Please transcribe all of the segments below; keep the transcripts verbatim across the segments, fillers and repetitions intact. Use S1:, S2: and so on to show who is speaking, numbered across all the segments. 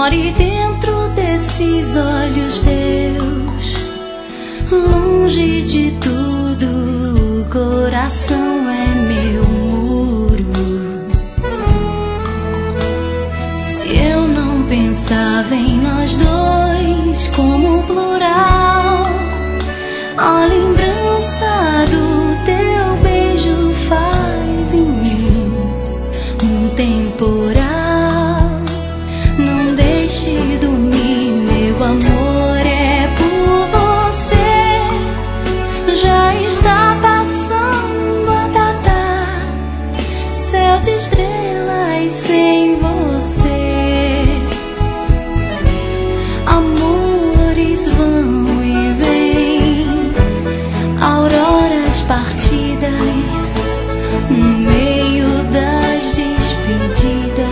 S1: more dentro desses olhos teus. Longe de tudo, o coração é meu muro. Se eu não pensava em nós dois como plural, a lembrança do teu beijo faz em mim um temporal. Não deixe dormir, meu amor, é por você. Já está passando a data, céu de estrelas sem você. Amores vão e vêm, auroras partidas no meio das despedidas,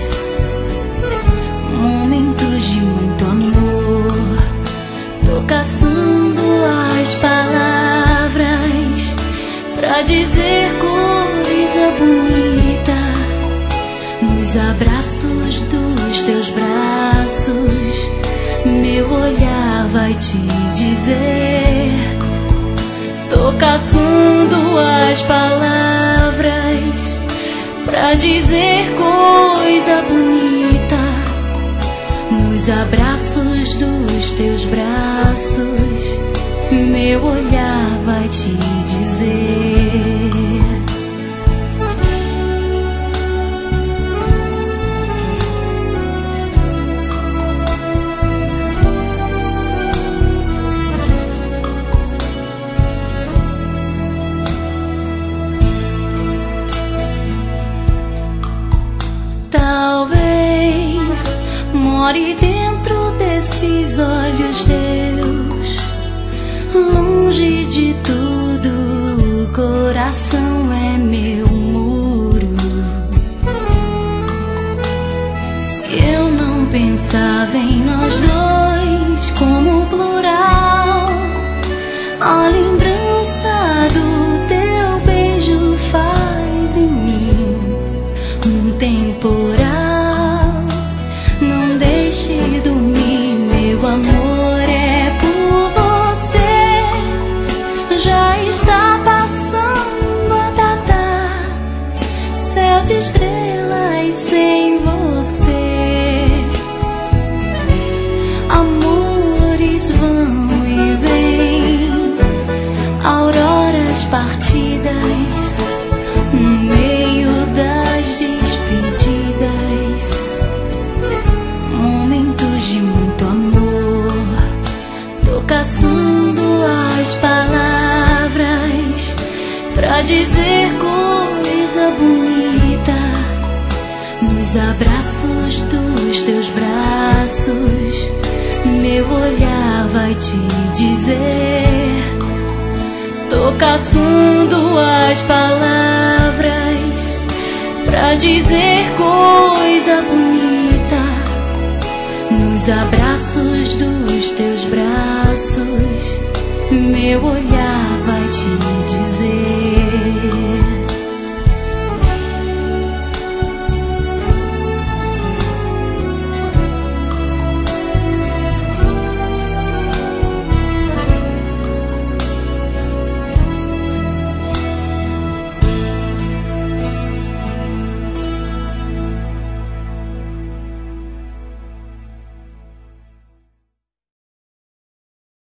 S1: momentos de muito amor. Tô caçando as palavras pra dizer coisa bonita nos abraços dos teus braços. Meu olhar vai te dizer. Tô caçando as palavras pra dizer coisa bonita nos abraços dos teus braços. Meu olhar vai te dizer. Talvez more dentro desses olhos teus. Longe de tudo, o coração é meu muro. Se eu não pensava em nós dois como plural, a lembrança do teu beijo faz em mim um temporal. Não deixe dormir, meu amor, é por você. Já está passando a data, céu de estrelas sem você. Amores vão e vêm, auroras partidas no meio das despedidas, momentos de muito amor. Tô caçando as palavras pra dizer coisa bonita nos abraços dos teus braços. Meu olhar vai te dizer. Tô caçando as palavras pra dizer coisa bonita nos abraços dos teus braços. Meu olhar vai te dizer.